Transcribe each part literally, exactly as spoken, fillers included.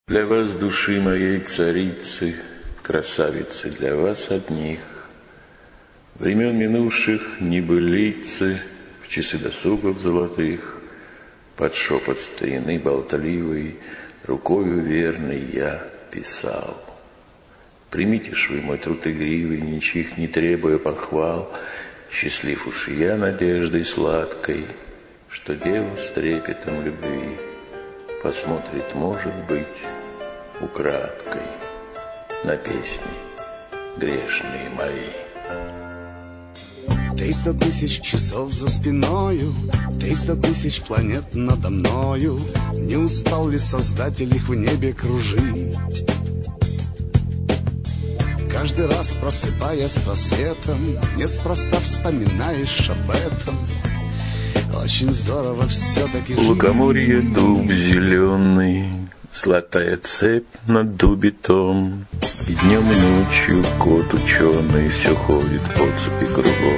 Для вас, души моей царицы, красавицы, для вас одних, времен минувших небылицы, в часы досугов золотых, под шепот старины болтливой, рукою верной я писал. Примите ж вы мой труд игривый, ничьих не требуя похвал, счастлив уж и я надеждой сладкой, что дева с трепетом любви посмотрит, может быть, украдкой на песни грешные мои. Триста тысяч часов за спиною, триста тысяч планет надо мною. Не устал ли Создатель их в небе кружить? Каждый раз, просыпаясь с рассветом, неспроста вспоминаешь об этом. Очень здорово все-таки жить. Лукоморье дуб зеленый, золотая цепь над дубитом, и днем и ночью кот ученый все ходит по цепи кругом.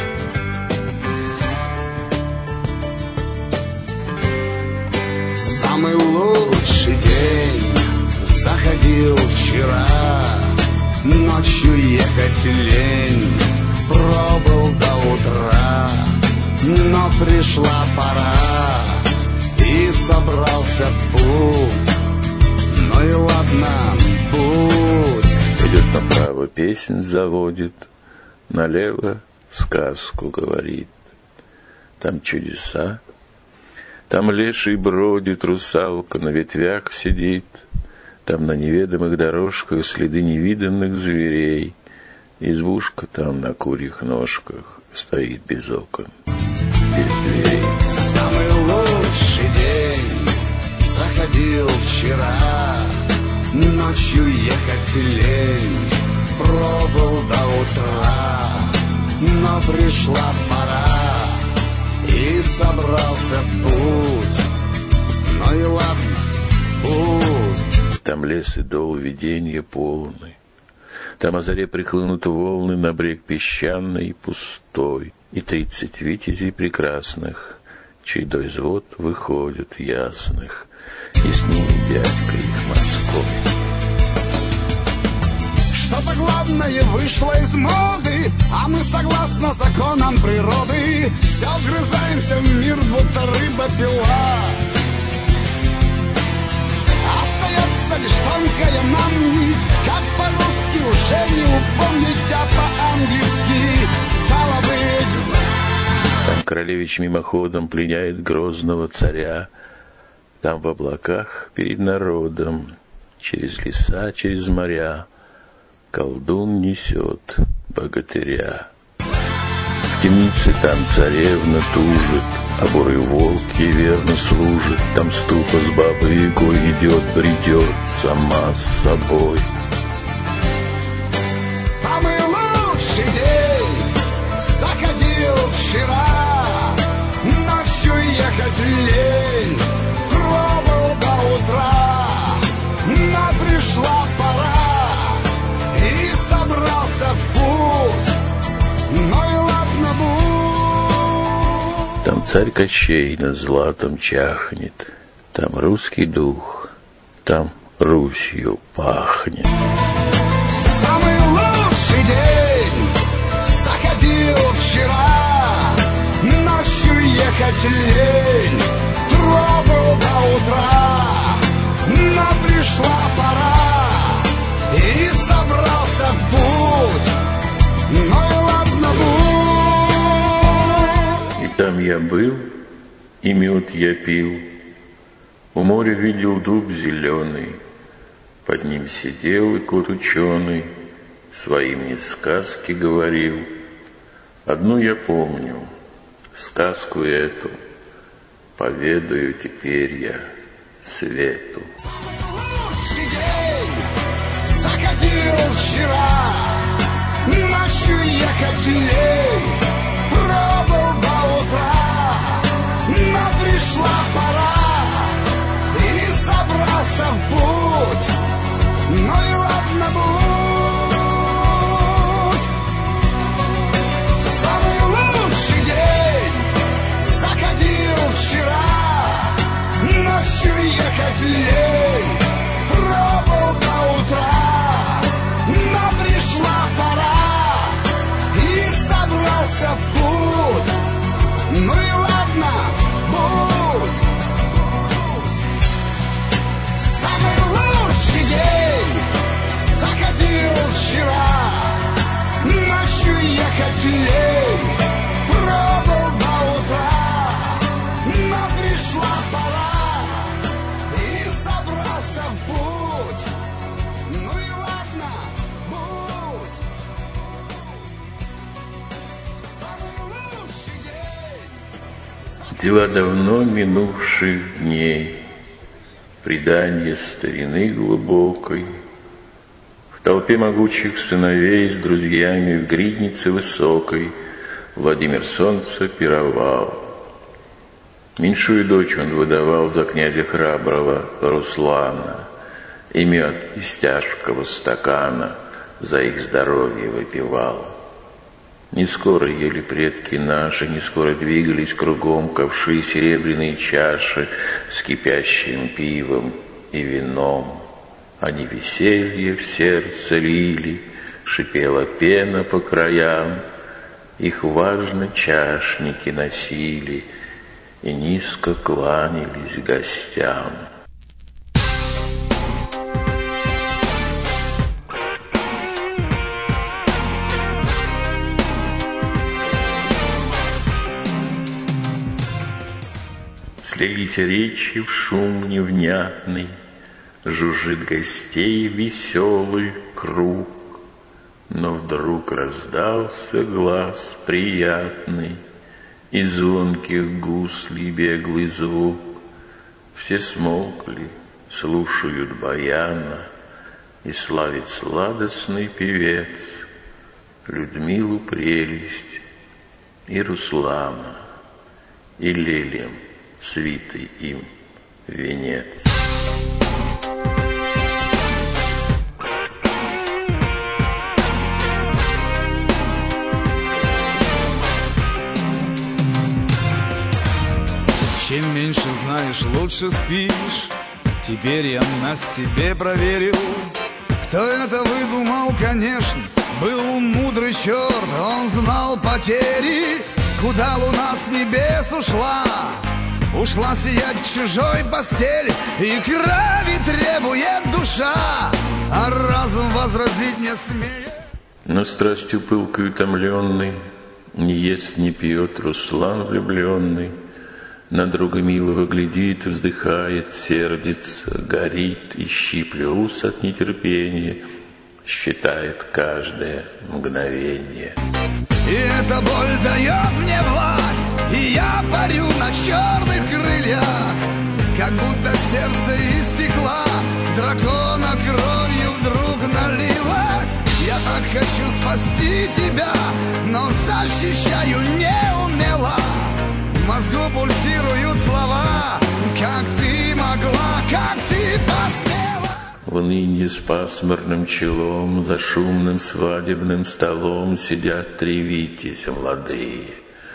Самый лучший день заходил вчера, ночью ехать лень, пробыл до утра. Но пришла пора, и собрался в путь. Ну и ладно, будь. Идет направо, песнь заводит, налево сказку говорит. Там чудеса, там леший бродит, русалка на ветвях сидит. Там на неведомых дорожках следы невиданных зверей. Избушка там на курьих ножках стоит без окон, без дверей. Самый лучший день заходил вчера, ночью ехать лень, пробыл до утра. Но пришла пора, и собрался в путь. Ну и ладно, будь. Там лес и дол виденья полны. Там о заре прихлынут волны на брег песчаный и пустой, и тридцать витязей прекрасных, чей доизвод выходит ясных, и с ними дядька их морской. Что-то главное вышло из моды, а мы согласно законам природы все вгрызаемся в мир, будто рыба-пила. Остается лишь тонкая нам нить, как по-русски уже не упомнить, а по-английски стало быть. Там королевич мимоходом пленяет грозного царя, там в облаках перед народом, через леса, через моря, колдун несет богатыря. В темнице там царевна тужит, а бурый волк ей верно служит. Там ступа с бабой Ягой идет, бредет сама с собой. Самый лучший день заходил вчера, ночью ехать лень, пробыл до утра. Но пришла пора, и собрался в путь. Ну и ладно, будь. Там царь Кощей над златом чахнет, там русский дух, там Русью пахнет. Самый лучший день заходил вчера, ночью ехать лень, пробыл до утра. Но пришла пора, и собрался в путь. Ну и ладно, будь. И там я был, и мед я пил, у моря видел дуб зеленый, под ним сидел и кот ученый, своим мне сказки говорил. Одну я помню, сказку эту поведаю теперь я свету. Лучший день заходил вчера, ночью ехать лень, пробыл до утра. Но пришла пора, и собрался в путь. Ну и ладно, будь. Самый лучший день заходил вчера, ночью ехать лень, Самый лучший день закатил вчера. Ночью ехать лей пробыл до утра. Но пришла пора и собрался в путь. Ну и ладно, будь. Самый лучший день. Дела давно минувших дней, предание старины глубокой. В толпе могучих сыновей с друзьями в гриднице высокой Владимир Солнце пировал. Меньшую дочь он выдавал за князя храброго Руслана, и мед из тяжкого стакана за их здоровье выпивал. Не скоро ели предки наши, не скоро двигались кругом ковши серебряные чаши с кипящим пивом и вином. Они веселье в сердце лили, шипела пена по краям, их важно чашники носили и низко кланялись гостям. Слились речи в шум невнятный, жужжит гостей веселый круг. Но вдруг раздался глаз приятный, и звонких гуслей беглый звук. Все смолкли, слушают баяна, и славит сладостный певец Людмилу прелесть и Руслана, и лелем свитый им венец. Чем меньше знаешь, лучше спишь. Теперь я на себе проверил. Кто это выдумал, конечно, был мудрый черт. Он знал потери, куда луна с небес ушла. Ушла сиять в чужой постели, и крови требует душа, а разум возразить не смеет. Но страстью пылкой утомленный не ест, не пьет Руслан влюбленный. На друга милого глядит, вздыхает, сердится, горит, и щиплет ус от нетерпения, считает каждое мгновение. И эта боль дает мне власть, и я парю на черных крыльях, как будто сердце из стекла дракона кровью вдруг налилось. Я так хочу спасти тебя, но защищаю неумело. В мозгу пульсируют слова, как ты могла, как ты посмела. В унынии с пасмурным челом за шумным свадебным столом сидят три витязя молодые.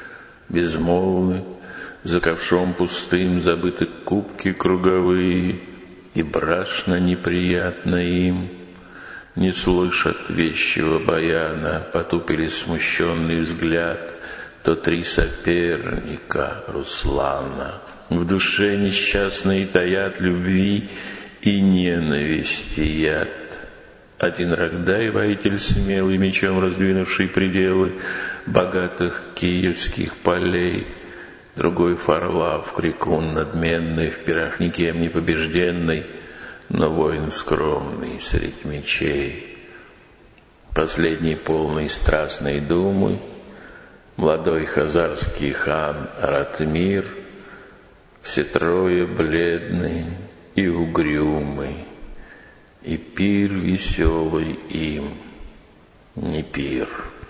Безмолвны, за ковшом пустым забыты кубки круговые, и брашно неприятно им. Не слышат вещего баяна, потупили смущенный взгляд. То три соперника Руслана в душе несчастные таят любви и ненависти яд. Один Рогдай, воитель смелый, мечом раздвинувший пределы богатых киевских полей, другой Фарлав, крикун надменный, в пирах никем не побежденный, но воин скромный средь мечей. Последний полный страстной думы молодой хазарский хан Ратмир, все трое бледны и угрюмы, и пир веселый им не пир.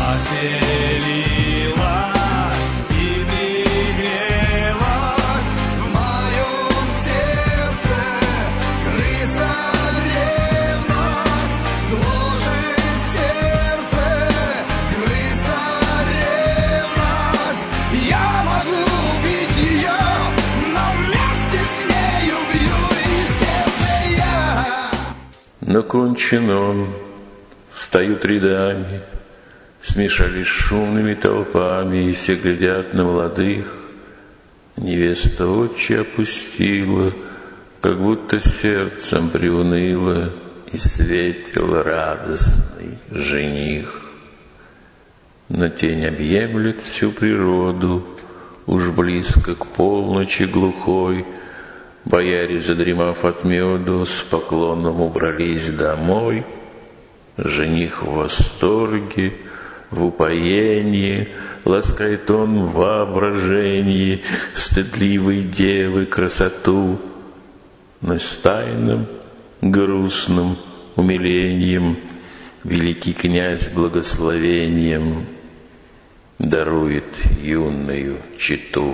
Поселилась и пригрелась в моем сердце крыса ревность, гложет сердце крыса ревность. Я могу убить ее, но вместе с ней убью и сердце я. Но кончен он, встают рядами, смешались шумными толпами, и все глядят на молодых. Невеста очи опустила, как будто сердцем приуныло и светил радостный жених. Но тень объемлет всю природу, уж близко к полночи глухой. Бояре, задремав от меду, с поклоном убрались домой. Жених в восторге, в упоении, ласкает он в воображении стыдливой девы красоту. Но с тайным, грустным умилением великий князь благословением дарует юную чету.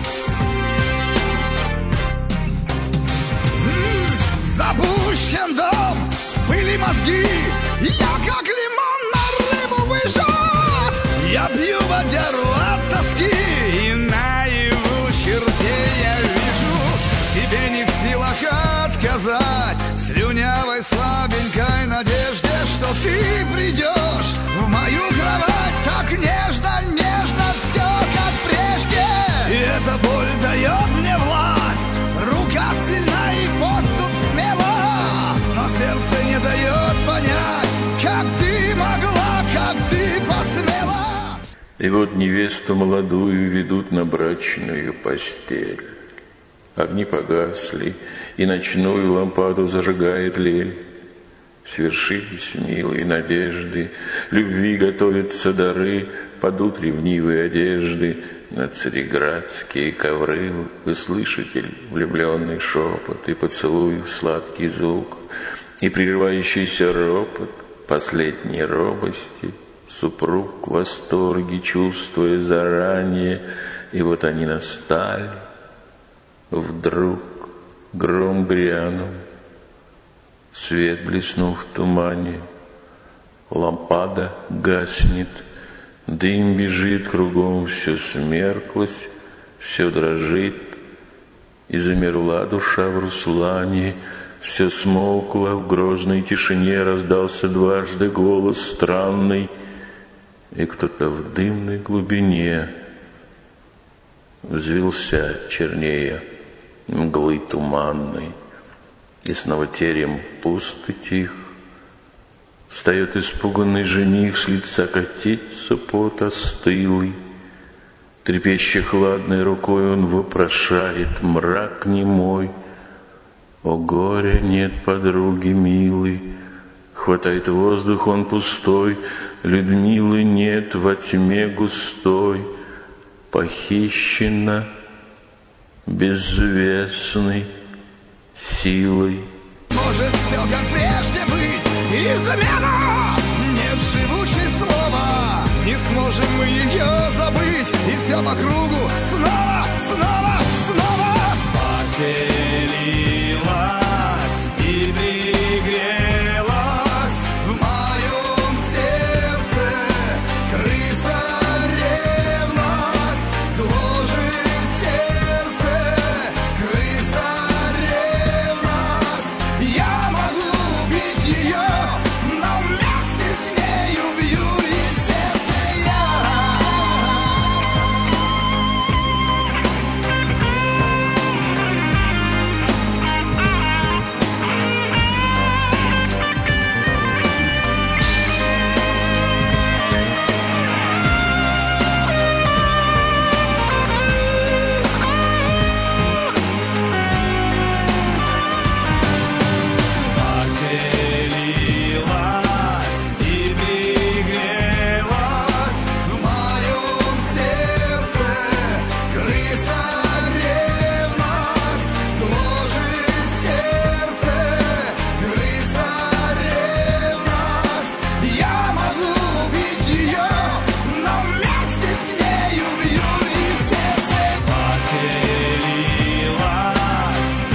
Запущен дом, были мозги, я как лимон на рыбу выжат. Я пью водяру от тоски, и наяву чертей я вижу. Себе не в силах отказать слюнявой слабенькой надежде, что ты придешь в мою кровать так нежно, нежно, все как прежде. И эта боль дает мне власть, рука сильна и поступ смела, но сердце не дает понять, как ты могла, как ты посмела. И вот невесту молодую ведут на брачную постель. Огни погасли, и ночную лампаду зажигает лель. Свершились милые надежды, любви готовятся дары, падут ревнивые одежды на цареградские ковры. Вы слышите влюбленный шепот и поцелуй сладкий звук, и прерывающийся ропот последней робости. Супруг в восторге, чувствуя заранее, и вот они настали. Вдруг гром грянул, свет блеснул в тумане, лампада гаснет, дым бежит кругом, все смерклось, все дрожит, и замерла душа в Руслане, все смолкло, в грозной тишине раздался дважды голос странный, и кто-то в дымной глубине взвился чернее мглы туманной, и снова терем пуст и тих. Встает испуганный жених, с лица катится пот остылый. Трепеща хладной рукой он вопрошает: мрак немой, о горе, нет подруги милой. Хватает воздух он пустой, Людмилы нет во тьме густой. Похищена безвестной силой. Может все как прежде быть, и замена. Нет живучей слова, не сможем мы ее забыть, и все по кругу снова, снова, снова поселилась и пригрелась в моем сердце крыса ревность, гложет сердце крыса ревность. Я могу убить ее, но вместе с ней убью и сердце я. Поселилась и пригрелась в моем сердце крыса ревность, гложет сердце крыса ревность. Я могу убить ее, но вместе с ней убью и сердце. Поселилась и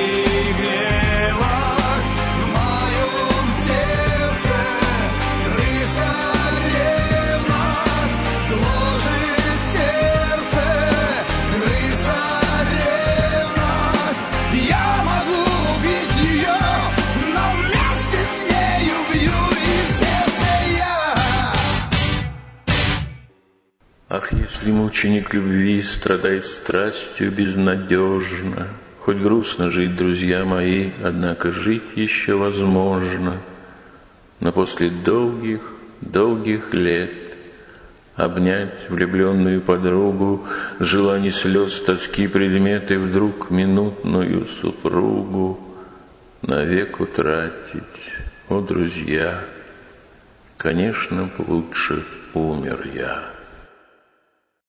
пригрелась в моем сердце крыса ревность, гложет сердце крыса ревность. Я могу убить ее, но вместе с ней убью и сердце я. Ах, если мученик любви страдает страстью безнадежно, Хоть грустно жить, друзья мои, однако жить еще возможно. Но после долгих, долгих лет обнять влюбленную подругу, желаний слез, тоски, предметы, вдруг минутную супругу навек утратить, о, друзья, конечно б лучше умер я.